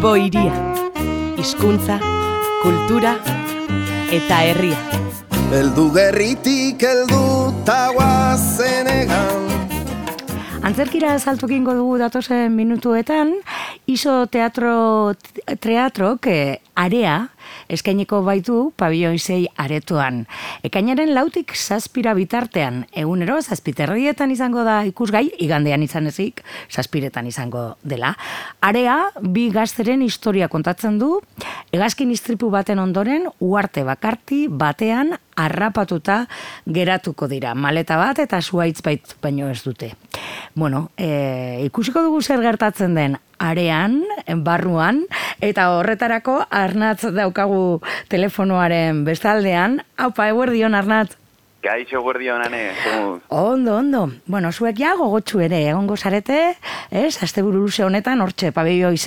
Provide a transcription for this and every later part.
Bilbo hiria, hizkuntza, kultura eta herria. Heldu gerritik heldu taguazenegan. Antzerkira saltukingo dugu datozen minutuetan, Iso teatrok area eskainiko baitu pabilloi 6 aretoan. Ekainaren 4tik 7 bitartean, egunero 7:30 izango da ikusgai, igandean izan ezik, 7 izango dela. Area, 2 gazteren historia kontatzen du, hegazkin istripu baten ondoren, uharte bakarti batean harrapatuta geratuko dira. Maleta bat eta zuhaitz baino ez dute. Bueno, ikusiko dugu zer gertatzen den arean, barruan, eta horretarako Arnatz daukagu telefonoaren bestaldean. Aupa, eguerdion, Arnatz. Gaixo, eguerdion, ane. Ondo. Bueno, zuek ja gogotsu ere, egongo zarete, asteburu luze honetan, hortxe, pabelloi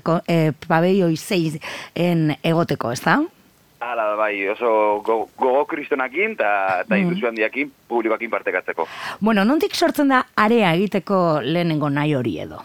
6en egoteko, ez da? Hala da, bai, oso gogo kristonakin eta induzio handiakin publikoakin partekatzeko. Bueno, nondik sortzen da area egiteko lehenengo nahi hori edo?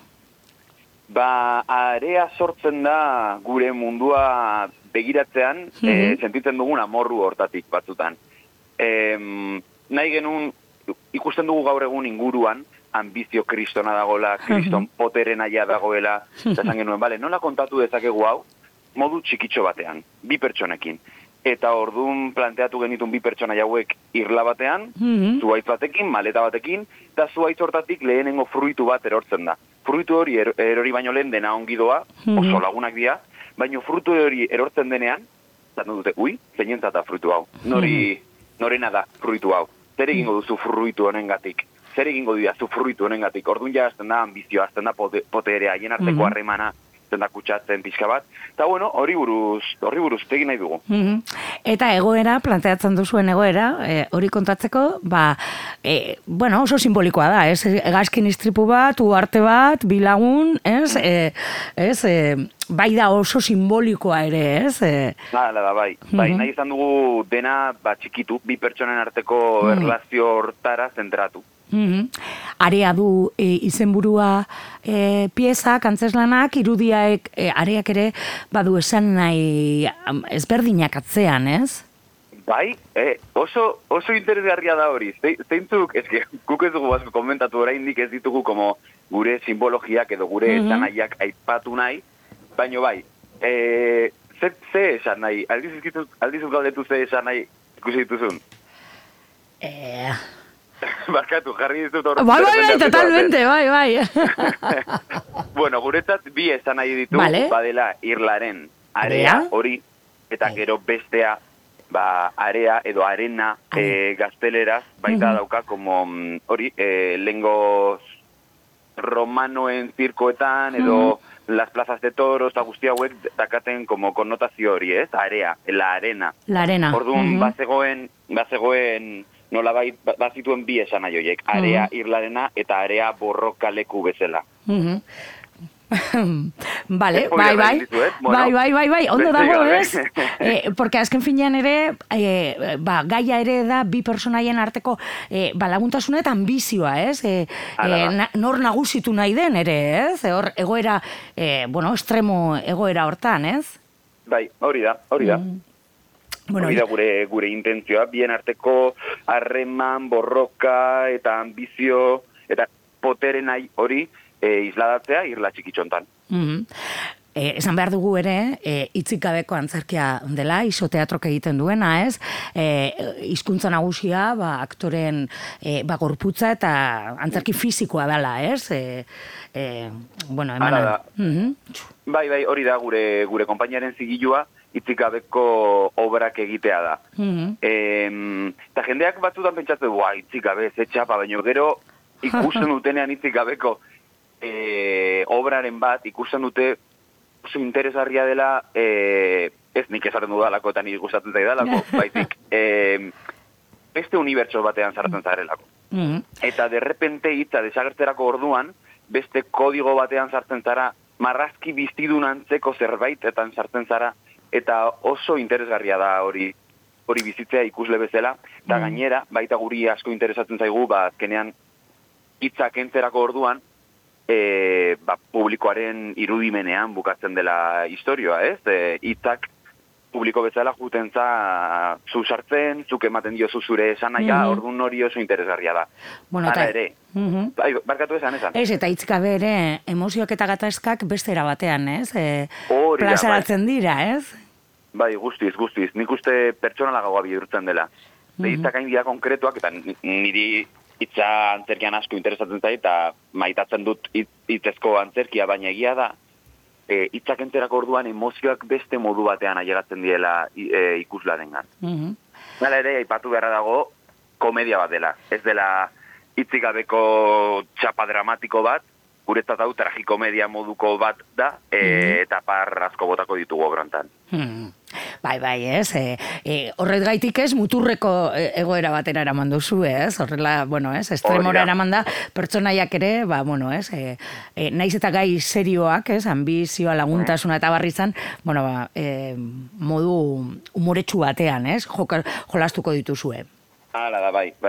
Area sortzen da gure mundua begiratzean, sentitzen dugun amorru hortatik batzutan. Nahi genuen, ikusten dugu gaur egun inguruan, ambizio kristona dagoela, kriston poteren aia dagoela, eta esan genuen, bale, nola kontatu dezakegu hau, modu txikitxo batean, 2 pertsonekin. Eta orduan planteatu genitun 2 pertsona hauek irla batean, zuhaitz batekin, maleta batekin, eta zuhaitz hortatik lehenengo fruitu bat erortzen da. Fruitu hori erori baino lehen dena ongi doa, oso lagunak dira, baino fruitu hori erortzen denean, zaten dute, zeinentzat da fruitu hau, norena da fruitu hau, zer egingo duzu fruitu honengatik, zer egingo didazu fruitu honengatik, orduan ja azten da ambizioa, azten da poterea, haien arteko harremana, da kutsatzen pixka bat, eta bueno, hori buruz tegin nahi dugu. Eta egoera, planteatzen duzuen egoera, hori kontatzeko, bueno, oso simbolikoa da, ez? Hegazkin istripu bat, uharte bat, 2 lagun, ez? Bai da oso simbolikoa ere, ez? Hala da, bai. Nahi izan dugu dena txikitu, 2 pertsonen arteko erlazio hortara zentratu. Area du izenburua piezak, antzeslanak, irudiak, areak ere badu esan nahi ezberdinak atzean, ez? Bai, oso interesgarria da hori. Zeintzuk, guk ez dugu basko komentatu oraindik ez ditugu como gure simbologiak edo gure esanaiak aipatu nahi, baino bai, ze esan nahi? Aldizuk galdetu ze esan nahi ikusi dituzun? Barkatu, jarri ditut hor. Bai, totalmente, bai. Bueno, guretzat 2 esan nahi ditu, badela irlaren area hori, eta gero bestea, area edo arena gazteleraz, baita dauka, como hori, lengo romanoen zirkoetan, edo las plazas de toros, eta guzti hauek dakaten como konnotazio hori, ez? Area, la arena. La arena. Orduan, bazegoen nola bazituen 2 esan nahi horiek, area irlarena eta area borroka leku bezala. Vale, bai, ondo dago, ez? Porque azken finean ere, gaia ere da 2 personaien arteko laguntasuna eta ambizioa, ez? Nor nagusitu nahi den ere, ez? Hor, egoera, estremo egoera hortan, ez? Bai, hori da. Hori da gure intentzioa, bien arteko harreman, borroka eta ambizio eta poteren nahi hori isladatzea irla txikitxontan. Esan behar dugu ere, hitzik gabeko antzerkia dela, Iso teatrok egiten duena, ez? Hizkuntza nagusia, aktoren gorputza eta antzerki fisikoa dela, ez? Bueno, emanan. Bai, hori da gure konpainiaren zigilua, hitzik gabeko obrak egitea da. Eta jendeak batzutan pentsatzen, hitzik gabe, ze txapa, baina gero ikusten dutenean hitzik gabeko obraren bat, ikusten dute oso interesgarria dela, ez nik esaten dudalako eta nik gustatzen zaidalako, baizik, beste unibertso batean sartzen zarelako. Eta derrepente hitza desagertzerako orduan, beste kodigo batean sartzen zara, marrazki biztidun antzeko zerbaitetan sartzen zara, eta oso interesgarria da hori bizitzea ikusle bezala, eta gainera, baita guri asko interesatzen zaigu, azkenean hitzak entzerako orduan, publikoaren irudimenean bukatzen dela historioa, ez? Hitzak publiko bezala juten zu sartzen, zuk ematen diozu zure esanaia, orduan hori oso interesgarria da. Bueno, Hala ere, barkatu esan. Ez, eta hitzgabe ere, emozioak eta gatazkak beste era batean, ez? Hori da, plazaratzen dira, ez? Bai, guztiz. Nik uste pertsonalagagoa bihurtzen dela. Hitzak hain dira konkretuak, eta niri hitza antzerkian asko interesatzen zait, eta maitatzen dut hitzezko antzerkia, baina egia da, hitzak enterako orduan emozioak beste modu batean ailegatzen diela ikuslarengan. Hala ere, aipatu beharra dago, komedia bat dela. Ez dela hitzik gabeko txapa dramatiko bat, guretzat hau tragikomedia moduko bat da, eta par asko botako ditugu obrontan. Bai, ez. Horret gaitik ez, muturreko egoera batera eraman duzu, ez? Horrela, bueno, ez, estremora eraman da, pertsonaiak ere, bueno, ez, naiz eta gai serioak, ez, ambizioa, laguntasuna eta barrizan, bueno, modu umoretsu batean, ez, jolastuko dituzue. Hala da, bai.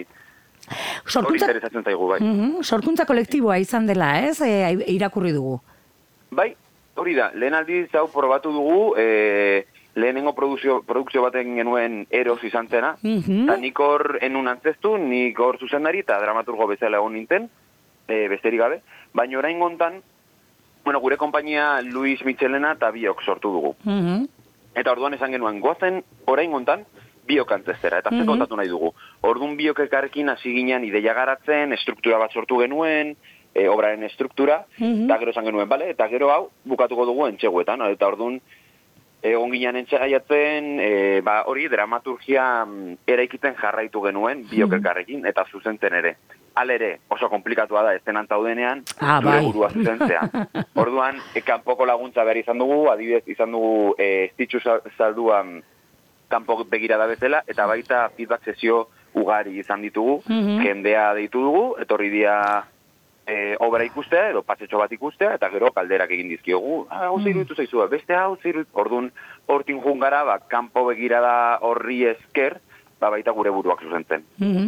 Hori interesatzen zaigu, bai. Sorkuntza kolektiboa izan dela, ez, irakurri dugu. Bai, hori da, lehen aldiz hau probatu dugu, lehenengo produkzio baten genuen Eros izan zena, eta nik hor enun antzestu, nik hor zuzendari eta dramaturgo bezala egon ninten, besterik gabe, baina orain gontan, bueno, gure konpainia Luis Michelena eta biok sortu dugu. Eta orduan esan genuen, goazen orain gontan, biok antzestera, eta zer kontatu nahi dugu. Orduan biok elkarrekin hasi ginen ideia garatzen, estruktura bat sortu genuen, obraren estruktura, eta gero esan genuen, bale? Eta gero hau bukatuko dugu entxeguetan, eta orduan egon ginen entxaiatzen, hori dramaturgia eraikiten jarraitu genuen biok elkarrekin, eta zuzentzen ere. Halere, oso komplikatua da, esten antaudenean, zure burua zuzentzea. Orduan, kanpoko laguntza behar izan dugu, adibidez izan dugu estitxu salduan kanpo begirada bezala, eta baita feedback sesio ugari izan ditugu, jendea deitu dugu, etorri dia obra ikustea, edo pasetxo bat ikustea, eta gero kalderak egin dizkiogu, hau zeiruditu zaizua, beste hau zeiruditu, orduan hortin jungara, kanpo begirada horri esker, baita gure buruak zuzentzen.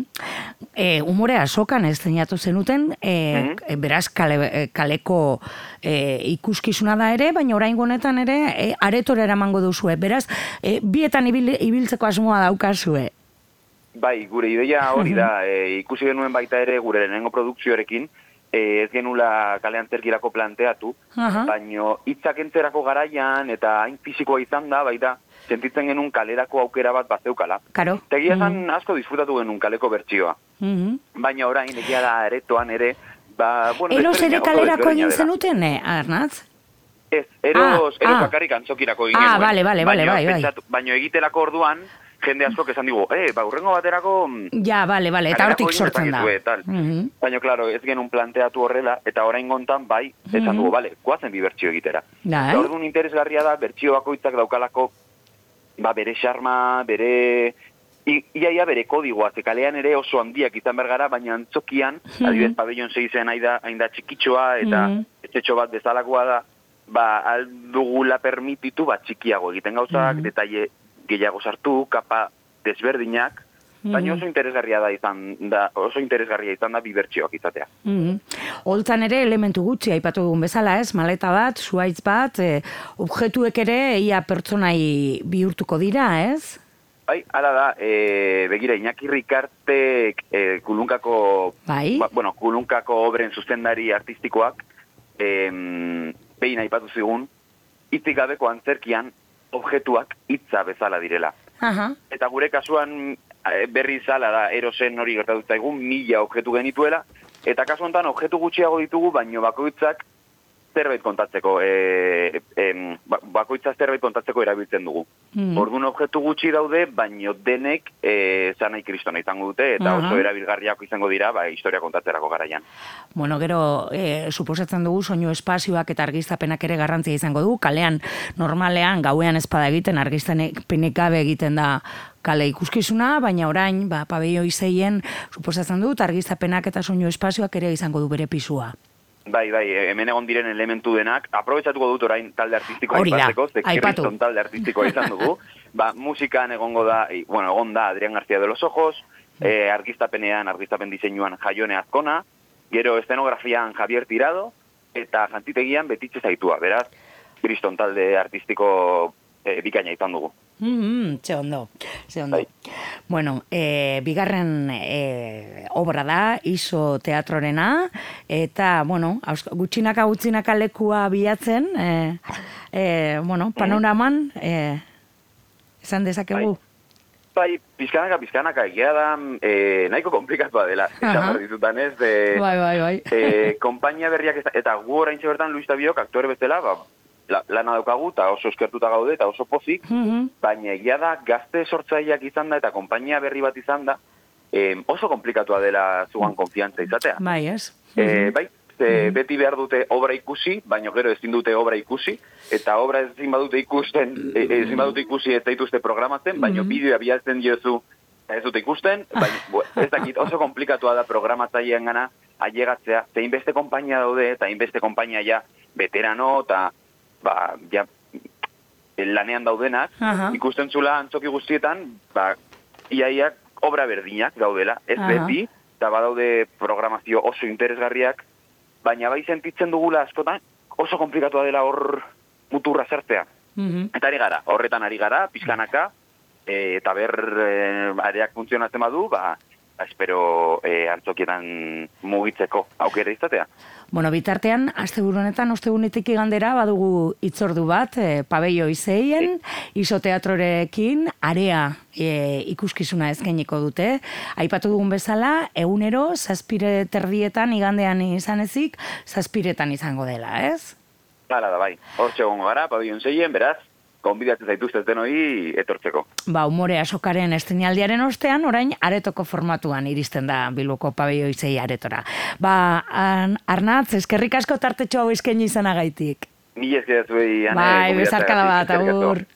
Umorea sokan ez zeinatu zenuten, beraz kaleko ikuskizuna da ere, baina orain honetan ere aretora eramango duzue. Beraz, bietan ibiltzeko asmoa daukazue. Bai, gure ideia hori da, ikusi genuen baita ere gure lehenengo produkzioarekin, ez genula kale antzerkirako planteatu, baina hitzak entzerako garaian eta hain fizikoa izan da, baita, sentitzen genuen kalerako aukera bat bazeukala. Karo. Tegia esan asko disfrutatu genuen kaleko bertsioa. Baina orain, egia da aretoan ere, Eros ere kalerako egin zenuten, Arnatz? Ez, Eros bakarrik antzokirako egin genuen. Bai. Baina egiterako orduan, jende askok esan digu, urrengo baterako... Ja, bale, eta hortik sortzen da. Baina, klaro, ez genuen planteatu horrela, eta orain gontan, bai, esan dugu, goazen bi bertsio egitera. Orduan interesgarria da, bertsio bakoitzak daukalako, bere xarma, bere... Iaia bere kodigoa, ze kalean ere oso handiak izan bergara, baina antzokian, adibidez, pabellon 6 hain da txikitxoa, eta etxetxo bat bezalakoa da, aldugula permititu, txikiago egiten gauzak, detaile gehiago sartu, kapa desberdinak, baina oso interesgarria izan da bibertsioak izatea. Holtzan ere elementu gutxi aipatu dugun bezala, ez? Maleta bat, zuhaitz bat, objektuek ere ia pertsonai bihurtuko dira, ez? Bai, hala da, begira, Iñaki Rikartek kulunkako obren zuzendari artistikoak behin aipatu zigun, hitzik gabeko antzerkian objektuak hitza bezala direla. Eta gure kasuan berri zala da, Erosen hori gertatu zaigun, 1000 objektu genituela, eta kasu honetan objektu gutxiago ditugu, baino bakoitzak zerbait kontatzeko, zerbait kontatzeko erabiltzen dugu. Orduan objektu gutxi daude, baino denek zanai kristona izango dute, eta oso erabilgarriako izango dira, historia kontatzerako garaian. Bueno, gero, suposatzen dugu, soinu espazioak eta argiztapenak ere garrantzia izango dugu, kalean, normalean, gauean espada egiten, argiztapenek gabe egiten da kale ikuskizuna, baina orain, pabelloi 6 suposatzen dut, argiztapenak eta soinu espazioak ere izango du bere pisua. Bai, hemen egon diren elementu denak, aprobetxatuko dut orain talde artistikoa aipatzeko, Kriston talde artistikoa izan dugu, musikan egon da Adrián García de los Ojos, argiztapen diseinuan Jaione Azkona, Gero estenografian Javier Tirado, eta jantzitegian Betitxe Zaitua, beraz, Kriston talde artistiko bikaina izan dugu. Ze ondo. Bai. Bueno, bigarren obra da, Iso teatrorena, eta, bueno, gutxinaka lekua bilatzen, panoraman, esan dezakegu? Bai, pizkanaka, egia da, nahiko komplikatua dela, esan behar dizutan ez, Bai. Konpainia berriak, eta gu oraintxe bertan Luis Tabiok, aktore bezala, lana daukagu, eta oso eskertuta gaude, eta oso pozik, baina egia da, gazte sortzaileak izan da, eta konpainia berri bat izan da, oso komplikatua dela zugan konfiantza izatea. Bai, ez? Bai, beti behar dute obra ikusi, baina gero ezin dute obra ikusi, eta obra ezin badute ikusi ez daituzte programatzen, baina bideoa bialtzen diozu ez dute ikusten, baina ez dakit oso komplikatua da programatzailean gana ailegatzea, eta inbeste konpainia daude, eta inbeste konpainia ja veterano, eta lanean daudenak, ikusten zula antzoki guztietan, iaiak obra berdinak gaudela, ez beti, eta badaude programazio oso interesgarriak, baina bai sentitzen dugula askotan, oso komplikatua dela hor muturra zertzea. Eta horretan ari gara, pizkanaka, eta areak funtzionatzen badu, espero antzokietan mugitzeko aukera izatea. Bueno, bitartean, asteburu honetan, ostegunetik igandera, badugu hitzordu bat, Pabello Izeien, Iso teatrorekin, area ikuskizuna eskainiko dute. Aipatu dugun bezala, egunero, 7:30 igandean izan ezik, 7:00 izango dela, ez? Hala da, bai. Hortxe egongo gara, Pabello Izeien, beraz, konbidatzen zaituzten hori etortzeko. Umore Asokaren estreinaldiaren ostean, orain aretoko formatuan iristen da Bilboko Pabello Izei aretora. Arnatz, eskerrik asko tartetxo hau eskaini izanagaitik. Mila eskerrik zuei, Ane. Bai, bezarkada bat, agur.